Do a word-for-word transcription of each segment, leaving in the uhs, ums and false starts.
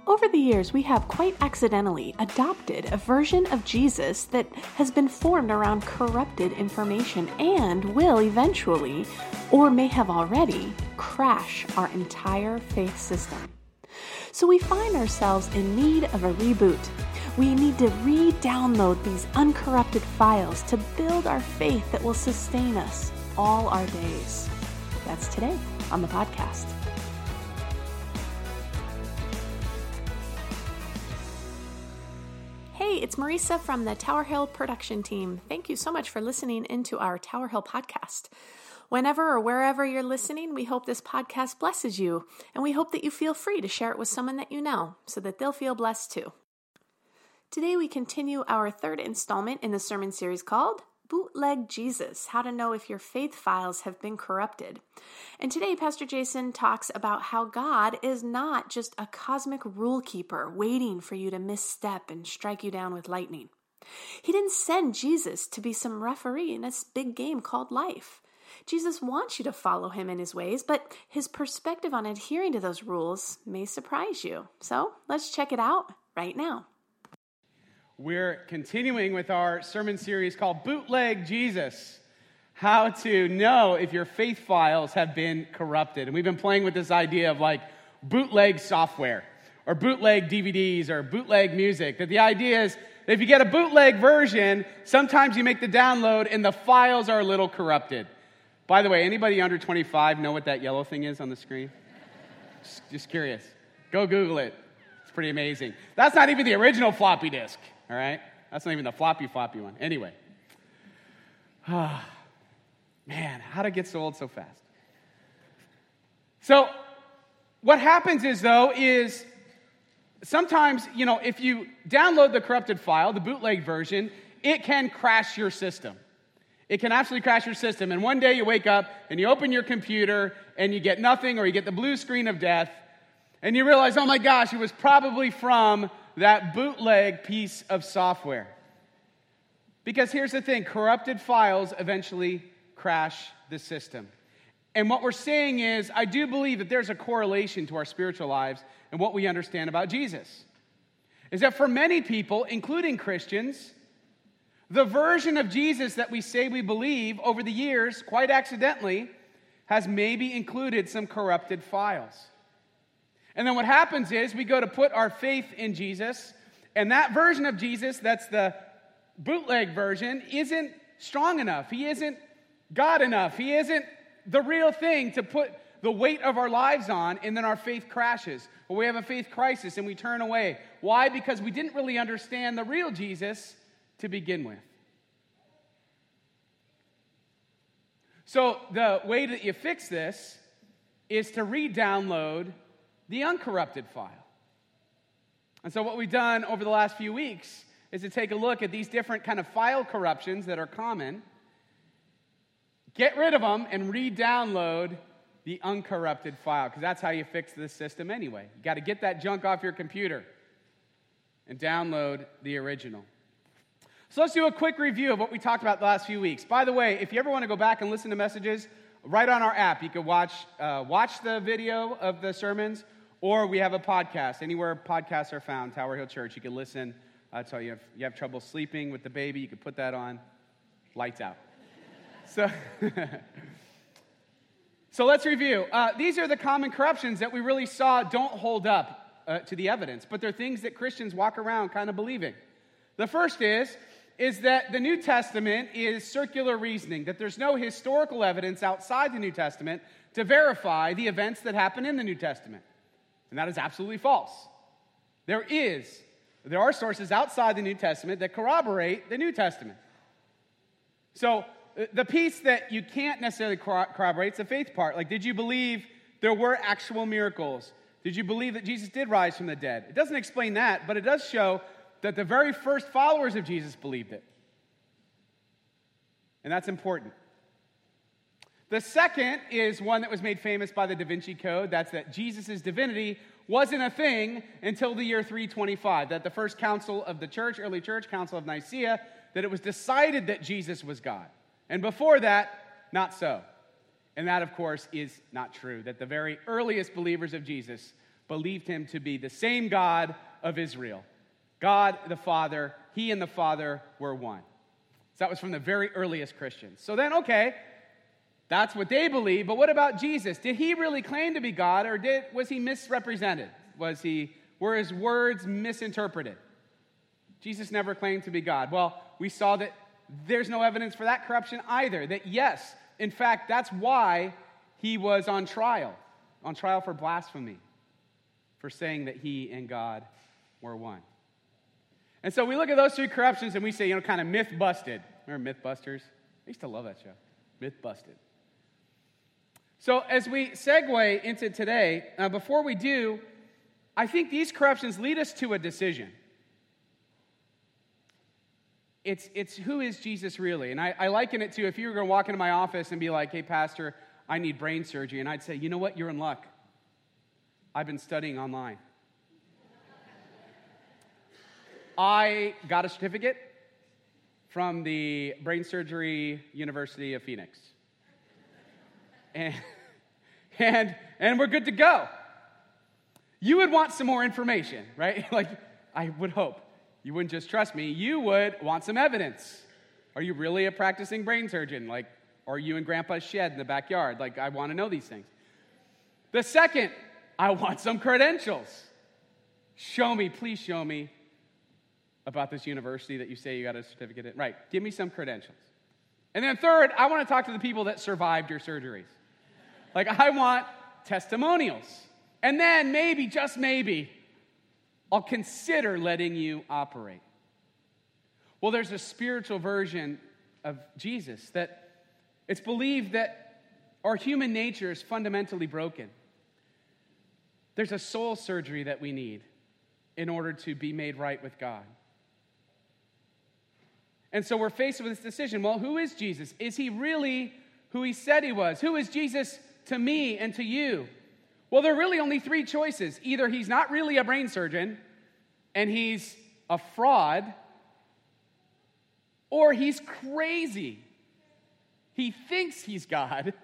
Over the years, we have quite accidentally adopted a version of Jesus that has been formed around corrupted information and will eventually, or may have already, crash our entire faith system. So we find ourselves in need of a reboot. We need to re-download these uncorrupted files to build our faith that will sustain us all our days. That's today on the podcast. Hey, it's Marisa from the Tower Hill production team. Thank you so much for listening into our Tower Hill podcast. Whenever or wherever you're listening, we hope this podcast blesses you, and we hope that you feel free to share it with someone that you know so that they'll feel blessed too. Today we continue our third installment in the sermon series called Bootleg Jesus, How to Know If Your Faith Files Have Been Corrupted. And today Pastor Jason talks about how God is not just a cosmic rule keeper waiting for you to misstep and strike you down with lightning. He didn't send Jesus to be some referee in this big game called life. Jesus wants you to follow him in his ways, but his perspective on adhering to those rules may surprise you. So let's check it out right now. We're continuing with our sermon series called Bootleg Jesus, How to Know If Your Faith Files Have Been Corrupted. And we've been playing with this idea of like bootleg software or bootleg D V Ds or bootleg music. That the idea is that if you get a bootleg version, sometimes you make the download and the files are a little corrupted. By the way, anybody under twenty-five know what that yellow thing is on the screen? Just, just curious. Go Google it. It's pretty amazing. That's not even the original floppy disk. All right? That's not even the floppy, floppy one. Anyway. Ah, man, how to get so old so fast. So, what happens is, though, is sometimes, you know, if you download the corrupted file, the bootleg version, it can crash your system. It can absolutely crash your system. And one day you wake up and you open your computer and you get nothing, or you get the blue screen of death, and you realize, oh my gosh, it was probably from that bootleg piece of software. Because here's the thing, corrupted files eventually crash the system. And what we're saying is, I do believe that there's a correlation to our spiritual lives and what we understand about Jesus. Is that for many people, including Christians, the version of Jesus that we say we believe over the years, quite accidentally, has maybe included some corrupted files. And then what happens is we go to put our faith in Jesus, and that version of Jesus, that's the bootleg version, isn't strong enough. He isn't God enough. He isn't the real thing to put the weight of our lives on, and then our faith crashes. Or we have a faith crisis and we turn away. Why? Because we didn't really understand the real Jesus to begin with. So the way that you fix this is to re-download the uncorrupted file. And so what we've done over the last few weeks is to take a look at these different kind of file corruptions that are common, get rid of them, and re-download the uncorrupted file, because that's how you fix this system anyway. You got to get that junk off your computer and download the original. So let's do a quick review of what we talked about the last few weeks. By the way, if you ever want to go back and listen to messages, right on our app, you can watch uh, watch the video of the sermons, or we have a podcast. Anywhere podcasts are found, Tower Hill Church, you can listen. Uh, so you have, you have trouble sleeping with the baby, you can put that on. Lights out. So, so let's review. Uh, these are the common corruptions that we really saw don't hold up uh, to the evidence, but they're things that Christians walk around kind of believing. The first is, is that the New Testament is circular reasoning, that there's no historical evidence outside the New Testament to verify the events that happen in the New Testament. And that is absolutely false. There is, there are sources outside the New Testament that corroborate the New Testament. So the piece that you can't necessarily corroborate is the faith part. Like, did you believe there were actual miracles? Did you believe that Jesus did rise from the dead? It doesn't explain that, but it does show that the very first followers of Jesus believed it. And that's important. The second is one that was made famous by the Da Vinci Code. That's that Jesus' divinity wasn't a thing until the year three twenty-five. That the first council of the church, early church, Council of Nicaea, that it was decided that Jesus was God. And before that, not so. And that, of course, is not true. That the very earliest believers of Jesus believed him to be the same God of Israel. God the Father, he and the Father were one. So that was from the very earliest Christians. So then, okay, that's what they believe, but what about Jesus? Did he really claim to be God, or did was he misrepresented? Was he, were his words misinterpreted? Jesus never claimed to be God. Well, we saw that there's no evidence for that corruption either. That yes, in fact, that's why he was on trial, on trial for blasphemy, for saying that he and God were one. And so we look at those three corruptions and we say, you know, kind of myth busted. Remember Mythbusters? I used to love that show. Myth busted. So as we segue into today, uh, before we do, I think these corruptions lead us to a decision. It's, it's who is Jesus really? And I, I liken it to if you were going to walk into my office and be like, hey, pastor, I need brain surgery. And I'd say, you know what? You're in luck. I've been studying online. I got a certificate from the Brain Surgery University of Phoenix. And, and, and we're good to go. You would want some more information, right? Like, I would hope. You wouldn't just trust me. You would want some evidence. Are you really a practicing brain surgeon? Like, are you in Grandpa's shed in the backyard? Like, I want to know these things. The second, I want some credentials. Show me, please show me about this university that you say you got a certificate in. Right, give me some credentials. And then third, I want to talk to the people that survived your surgeries. Like, I want testimonials. And then maybe, just maybe, I'll consider letting you operate. Well, there's a spiritual version of Jesus that it's believed that our human nature is fundamentally broken. There's a soul surgery that we need in order to be made right with God. And so we're faced with this decision. Well, who is Jesus? Is he really who he said he was? Who is Jesus to me and to you? Well, there are really only three choices. Either he's not really a brain surgeon, and he's a fraud, or he's crazy. He thinks he's God,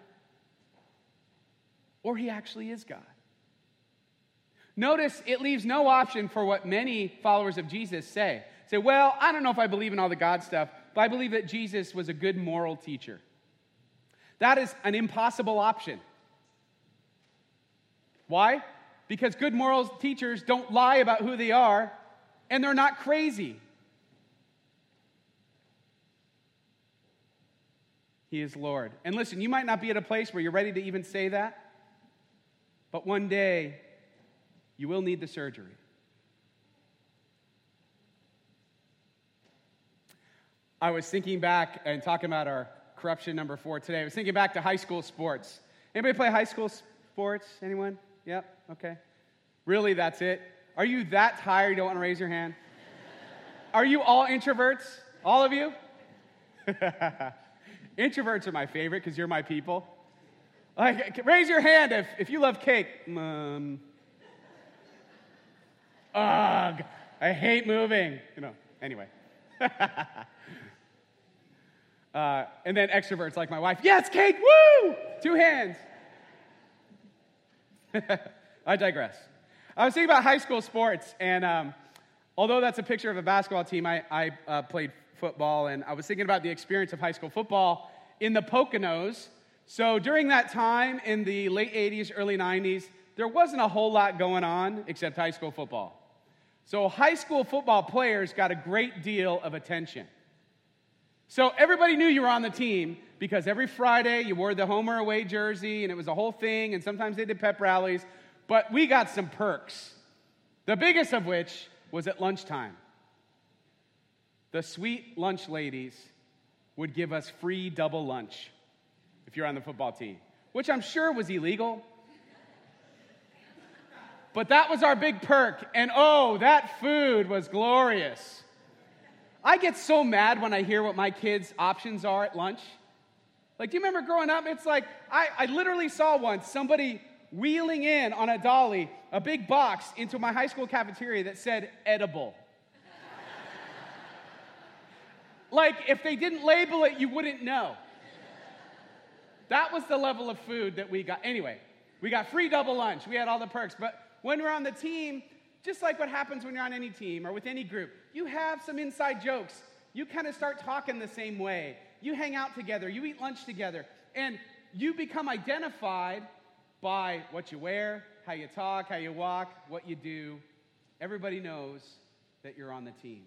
or he actually is God. Notice it leaves no option for what many followers of Jesus say. Say, well, I don't know if I believe in all the God stuff, but I believe that Jesus was a good moral teacher. That is an impossible option. Why? Because good moral teachers don't lie about who they are, and they're not crazy. He is Lord. And listen, you might not be at a place where you're ready to even say that, but one day you will need the surgery. I was thinking back and talking about our corruption number four today. I was thinking back to high school sports. Anybody play high school sports? Anyone? Yep, okay. Really, that's it? Are you that tired you don't want to raise your hand? Are you all introverts? All of you? Introverts are my favorite because you're my people. Like, raise your hand if, if you love cake. Um, ugh, I hate moving. You know, anyway. uh, and then extroverts like my wife. Yes, cake, woo! Two hands. I digress. I was thinking about high school sports, and um, although that's a picture of a basketball team, I, I uh, played football, and I was thinking about the experience of high school football in the Poconos. So during that time, in the late eighties, early nineties, there wasn't a whole lot going on except high school football. So high school football players got a great deal of attention. So everybody knew you were on the team because every Friday you wore the home or away jersey, and it was a whole thing, and sometimes they did pep rallies. But we got some perks, the biggest of which was at lunchtime. The sweet lunch ladies would give us free double lunch if you're on the football team, which I'm sure was illegal. But that was our big perk, and oh, that food was glorious. I get so mad when I hear what my kids' options are at lunch. Like, do you remember growing up? It's like, I, I literally saw once somebody wheeling in on a dolly a big box into my high school cafeteria that said edible. Like, if they didn't label it, you wouldn't know. That was the level of food that we got. Anyway, we got free double lunch. We had all the perks. But when we're on the team, just like what happens when you're on any team or with any group, you have some inside jokes. You kind of start talking the same way. You hang out together. You eat lunch together. And you become identified by what you wear, how you talk, how you walk, what you do. Everybody knows that you're on the team.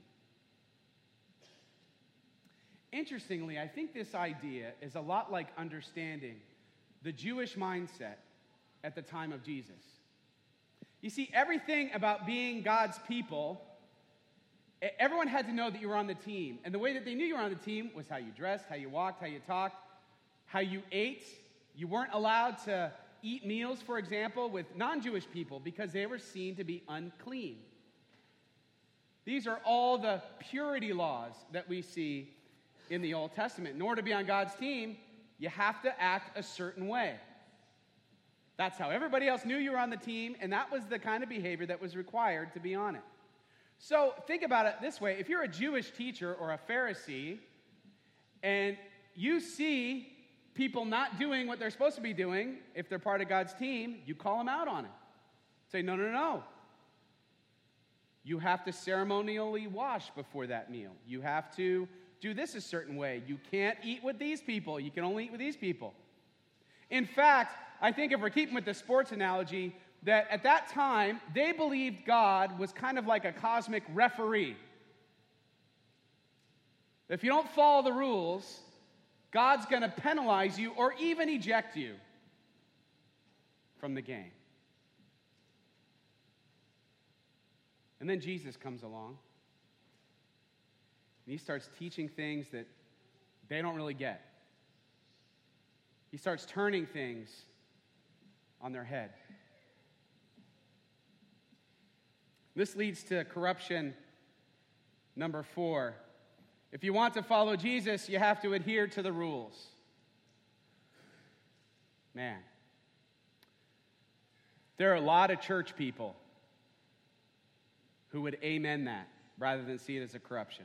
Interestingly, I think this idea is a lot like understanding the Jewish mindset at the time of Jesus. You see, everything about being God's people, everyone had to know that you were on the team. And the way that they knew you were on the team was how you dressed, how you walked, how you talked, how you ate. You weren't allowed to eat meals, for example, with non-Jewish people because they were seen to be unclean. These are all the purity laws that we see in the Old Testament. In order to be on God's team, you have to act a certain way. That's how everybody else knew you were on the team, and that was the kind of behavior that was required to be on it. So think about it this way. If you're a Jewish teacher or a Pharisee, and you see people not doing what they're supposed to be doing, if they're part of God's team, you call them out on it. Say, no, no, no. You have to ceremonially wash before that meal. You have to do this a certain way. You can't eat with these people. You can only eat with these people. In fact, I think if we're keeping with the sports analogy, that at that time, they believed God was kind of like a cosmic referee. If you don't follow the rules, God's going to penalize you or even eject you from the game. And then Jesus comes along, and he starts teaching things that they don't really get. He starts turning things on their head. This leads to corruption number four. If you want to follow Jesus, you have to adhere to the rules. Man, there are a lot of church people who would amen that rather than see it as a corruption.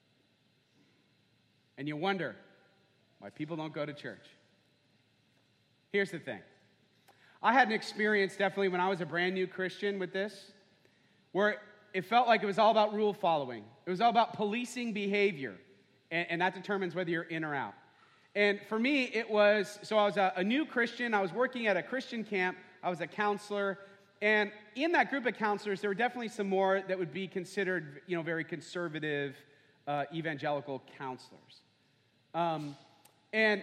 And you wonder why people don't go to church. Here's the thing. I had an experience definitely when I was a brand new Christian with this, where it felt like it was all about rule following. It was all about policing behavior, and, and that determines whether you're in or out. And for me, it was, so I was a, a new Christian. I was working at a Christian camp. I was a counselor. And in that group of counselors, there were definitely some more that would be considered, you know, very conservative uh, evangelical counselors. Um, and,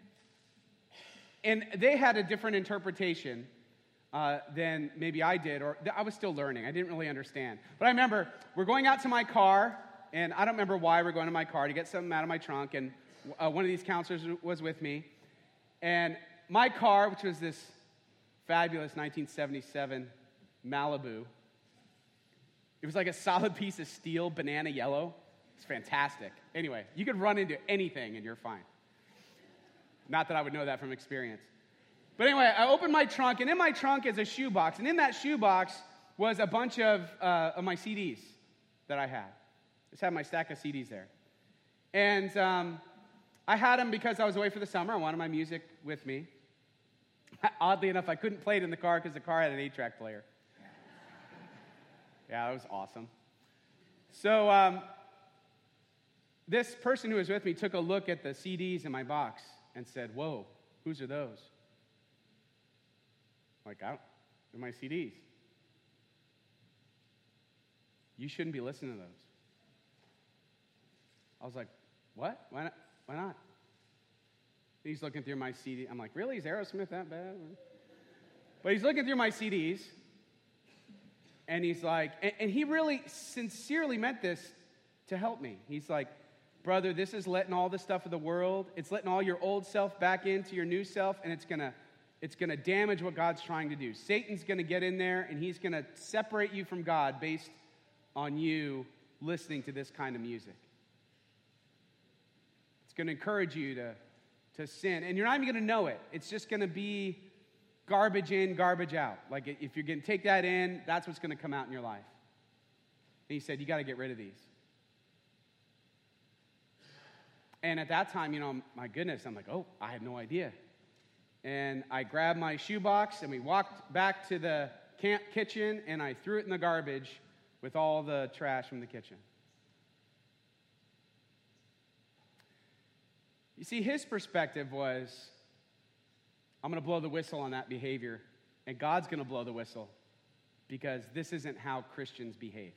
and they had a different interpretation uh, than maybe I did, or I was still learning. I didn't really understand. But I remember we're going out to my car, and I don't remember why we're going to my car to get something out of my trunk, and uh, one of these counselors was with me. And my car, which was this fabulous nineteen seventy-seven Malibu, it was like a solid piece of steel, banana yellow. It's fantastic. Anyway, you could run into anything and you're fine. Not that I would know that from experience. But anyway, I opened my trunk, and in my trunk is a shoebox. And in that shoebox was a bunch of, uh, of my C Ds that I had. Just had my stack of C Ds there. And um, I had them because I was away for the summer. I wanted my music with me. Oddly enough, I couldn't play it in the car because the car had an eight-track player. Yeah, that was awesome. So um, this person who was with me took a look at the C Ds in my box and said, "Whoa, whose are those?" I'm like, I don't, they're my C Ds. You shouldn't be listening to those. I was like, what? Why not? Why not? He's looking through my C D. I'm like, really? Is Aerosmith that bad? But he's looking through my C Ds, and he's like, and, and he really sincerely meant this to help me. He's like, brother, this is letting all the stuff of the world, it's letting all your old self back into your new self, and it's gonna, it's gonna damage what God's trying to do. Satan's gonna get in there, and he's gonna separate you from God based on you listening to this kind of music. It's gonna encourage you to to sin, and you're not even going to know it. It's just going to be garbage in, garbage out. Like if you're going to take that in, that's what's going to come out in your life. And he said, you got to get rid of these. And at that time, you know, my goodness, I'm like, oh, I had no idea. And I grabbed my shoebox, and we walked back to the camp kitchen and I threw it in the garbage with all the trash from the kitchen. You see, his perspective was, I'm going to blow the whistle on that behavior, and God's going to blow the whistle because this isn't how Christians behave.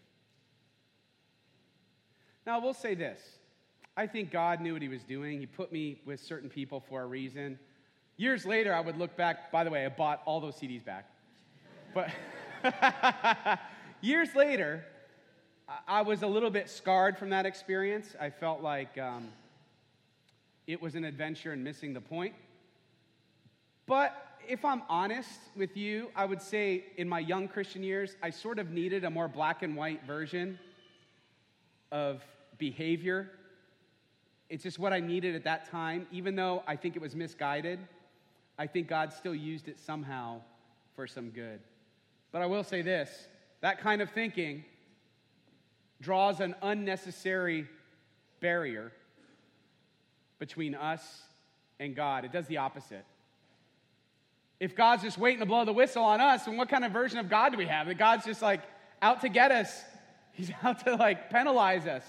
Now, I will say this. I think God knew what he was doing. He put me with certain people for a reason. Years later, I would look back. By the way, I bought all those C Ds back. But years later, I was a little bit scarred from that experience. I felt like um, it was an adventure and missing the point. But if I'm honest with you, I would say in my young Christian years, I sort of needed a more black and white version of behavior. It's just what I needed at that time. Even though I think it was misguided, I think God still used it somehow for some good. But I will say this, that kind of thinking draws an unnecessary barrier between us and God. It does the opposite. If God's just waiting to blow the whistle on us, then what kind of version of God do we have? That God's just like out to get us. He's out to like penalize us.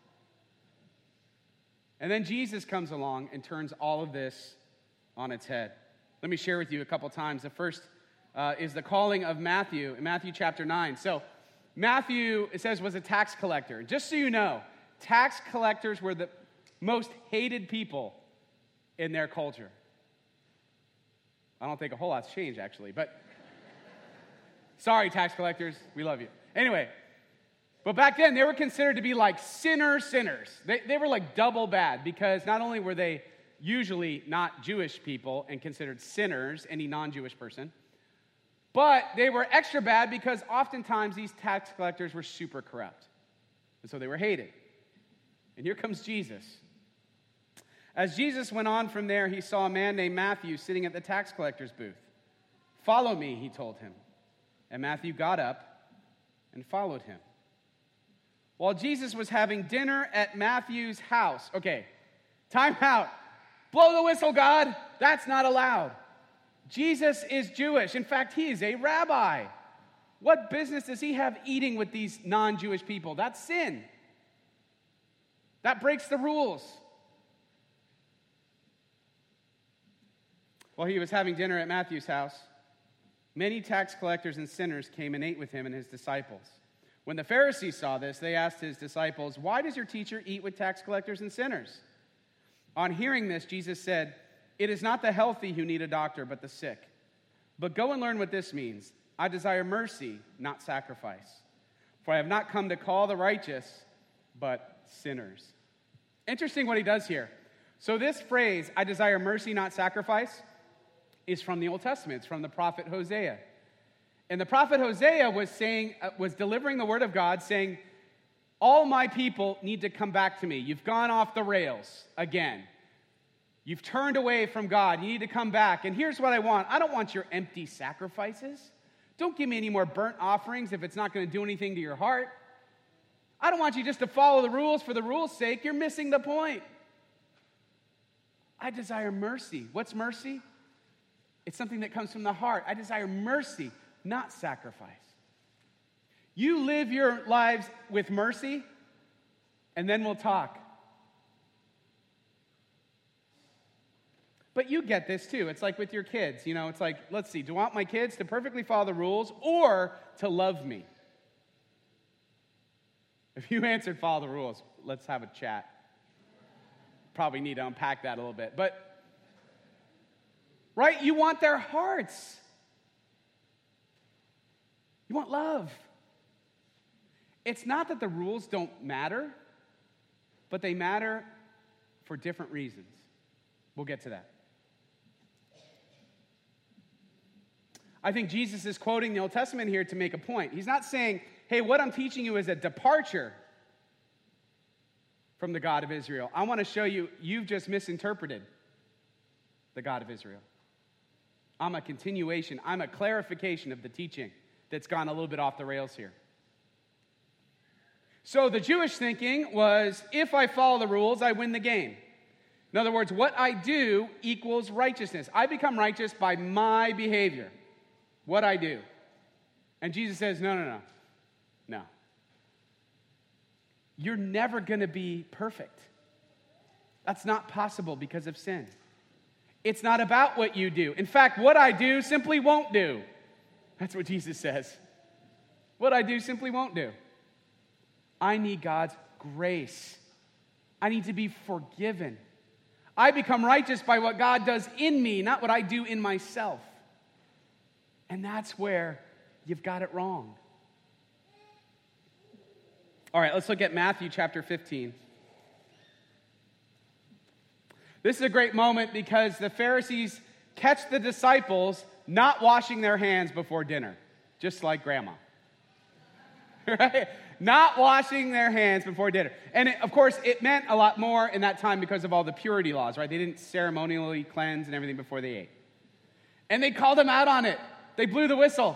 And then Jesus comes along and turns all of this on its head. Let me share with you a couple times. The first uh, is the calling of Matthew in Matthew chapter nine. So Matthew, it says, was a tax collector. Just so you know, tax collectors were the most hated people in their culture. I don't think a whole lot's changed, actually, but sorry, tax collectors, we love you. Anyway, but back then, they were considered to be like sinner sinners. They, they were like double bad because not only were they usually not Jewish people and considered sinners, any non-Jewish person, but they were extra bad because oftentimes these tax collectors were super corrupt. And so they were hated. And here comes Jesus. As Jesus went on from there, he saw a man named Matthew sitting at the tax collector's booth. "Follow me," he told him. And Matthew got up and followed him. While Jesus was having dinner at Matthew's house. Okay, time out. Blow the whistle, God. That's not allowed. Jesus is Jewish. In fact, he is a rabbi. What business does he have eating with these non-Jewish people? That's sin. That breaks the rules. While he was having dinner at Matthew's house, many tax collectors and sinners came and ate with him and his disciples. When the Pharisees saw this, they asked his disciples, "Why does your teacher eat with tax collectors and sinners?" On hearing this, Jesus said, "It is not the healthy who need a doctor, but the sick. But go and learn what this means. I desire mercy, not sacrifice. For I have not come to call the righteous, but sinners." Interesting what he does here. So this phrase, "I desire mercy, not sacrifice," is from the Old Testament. It's from the prophet Hosea. And the prophet Hosea was saying, uh, was delivering the word of God, saying, all my people need to come back to me. You've gone off the rails again. You've turned away from God. You need to come back. And here's what I want. I don't want your empty sacrifices. Don't give me any more burnt offerings if it's not going to do anything to your heart. I don't want you just to follow the rules for the rules' sake. You're missing the point. I desire mercy. What's mercy? It's something that comes from the heart. I desire mercy, not sacrifice. You live your lives with mercy, and then we'll talk. But you get this too. It's like with your kids. You know, it's like, let's see, do I want my kids to perfectly follow the rules or to love me? If you answered follow the rules, let's have a chat. Probably need to unpack that a little bit. But right? You want their hearts. You want love. It's not that the rules don't matter, but they matter for different reasons. We'll get to that. I think Jesus is quoting the Old Testament here to make a point. He's not saying, hey, what I'm teaching you is a departure from the God of Israel. I want to show you, you've just misinterpreted the God of Israel. I'm a continuation, I'm a clarification of the teaching that's gone a little bit off the rails here. So the Jewish thinking was, if I follow the rules, I win the game. In other words, what I do equals righteousness. I become righteous by my behavior, what I do. And Jesus says, no, no, no, no. You're never going to be perfect. That's not possible because of sin. It's not about what you do. In fact, what I do simply won't do. That's what Jesus says. What I do simply won't do. I need God's grace. I need to be forgiven. I become righteous by what God does in me, not what I do in myself. And that's where you've got it wrong. All right, let's look at Matthew chapter fifteen. This is a great moment because the Pharisees catch the disciples not washing their hands before dinner, just like grandma. Right? Not washing their hands before dinner. And it, of course, it meant a lot more in that time because of all the purity laws, right? They didn't ceremonially cleanse and everything before they ate. And they called them out on it. They blew the whistle.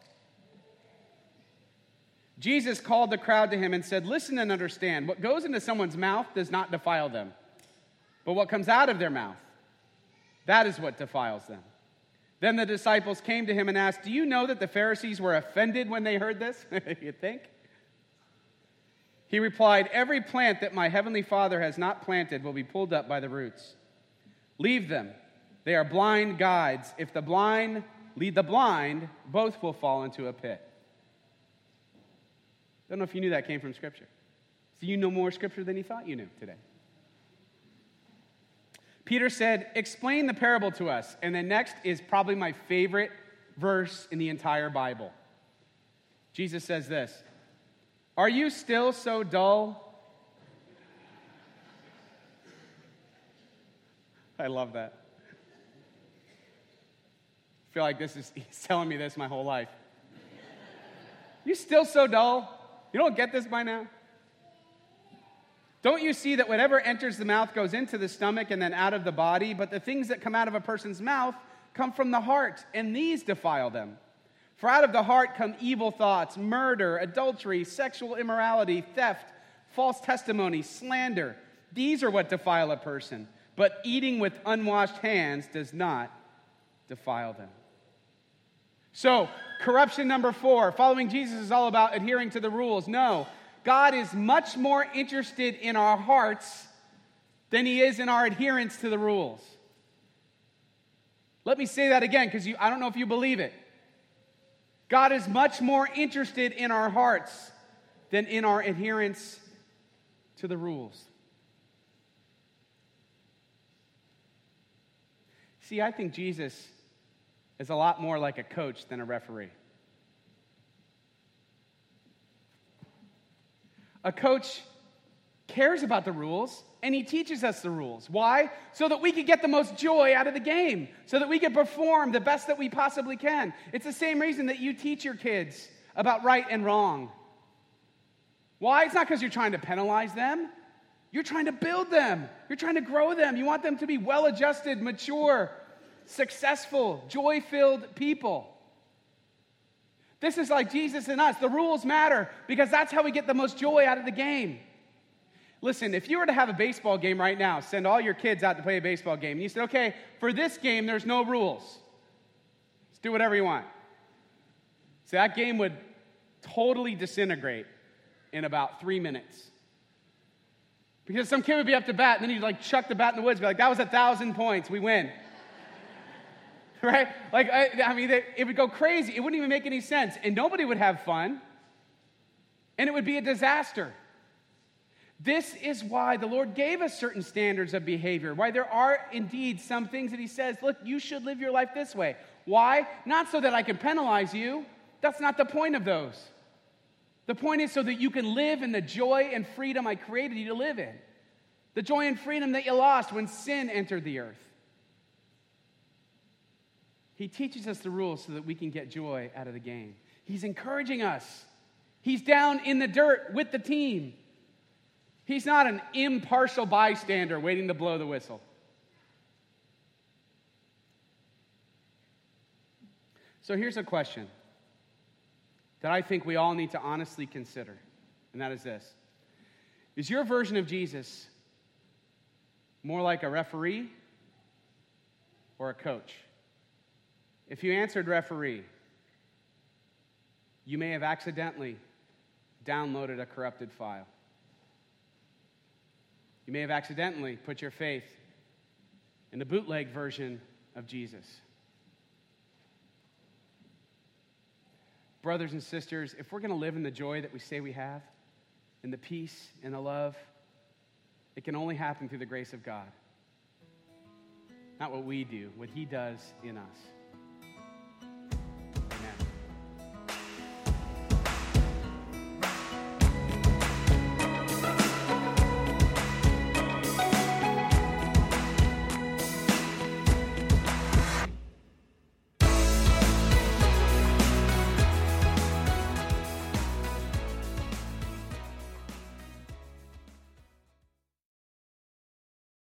Jesus called the crowd to him and said, listen and understand. What goes into someone's mouth does not defile them. But what comes out of their mouth, that is what defiles them. Then the disciples came to him and asked, do you know that the Pharisees were offended when they heard this? You think? He replied, every plant that my heavenly Father has not planted will be pulled up by the roots. Leave them. They are blind guides. If the blind lead the blind, both will fall into a pit. Don't know if you knew that came from Scripture. So you know more Scripture than you thought you knew today. Peter said, explain the parable to us. And then next is probably my favorite verse in the entire Bible. Jesus says this, are you still so dull? I love that. I feel like this is, he's telling me this my whole life. You still so dull? You don't get this by now? Don't you see that whatever enters the mouth goes into the stomach and then out of the body? But the things that come out of a person's mouth come from the heart, and these defile them. For out of the heart come evil thoughts, murder, adultery, sexual immorality, theft, false testimony, slander. These are what defile a person. But eating with unwashed hands does not defile them. So, corruption number four, following Jesus is all about adhering to the rules. No. God is much more interested in our hearts than he is in our adherence to the rules. Let me say that again, because I don't know if you believe it. God is much more interested in our hearts than in our adherence to the rules. See, I think Jesus is a lot more like a coach than a referee. A coach cares about the rules, and he teaches us the rules. Why? So that we can get the most joy out of the game, so that we can perform the best that we possibly can. It's the same reason that you teach your kids about right and wrong. Why? It's not because you're trying to penalize them. You're trying to build them. You're trying to grow them. You want them to be well-adjusted, mature, successful, joy-filled people. This is like Jesus and us. The rules matter because that's how we get the most joy out of the game. Listen, if you were to have a baseball game right now, send all your kids out to play a baseball game, and you said, okay, for this game, there's no rules. Let's do whatever you want. So that game would totally disintegrate in about three minutes. Because some kid would be up to bat, and then he'd like chuck the bat in the woods, be like, that was a thousand points, we win. Right? Like, I, I mean, it would go crazy. It wouldn't even make any sense. And nobody would have fun. And it would be a disaster. This is why the Lord gave us certain standards of behavior. Why there are indeed some things that he says, look, you should live your life this way. Why? Not so that I can penalize you. That's not the point of those. The point is so that you can live in the joy and freedom I created you to live in. The joy and freedom that you lost when sin entered the earth. He teaches us the rules so that we can get joy out of the game. He's encouraging us. He's down in the dirt with the team. He's not an impartial bystander waiting to blow the whistle. So here's a question that I think we all need to honestly consider, and that is this. Is your version of Jesus more like a referee or a coach? If you answered referee, You may have accidentally downloaded a corrupted file. You may have accidentally put your faith in the bootleg version of Jesus. Brothers and sisters, if we're going to live in the joy that we say we have, in the peace and the love, it can only happen through the grace of God. Not what we do, what He does in us.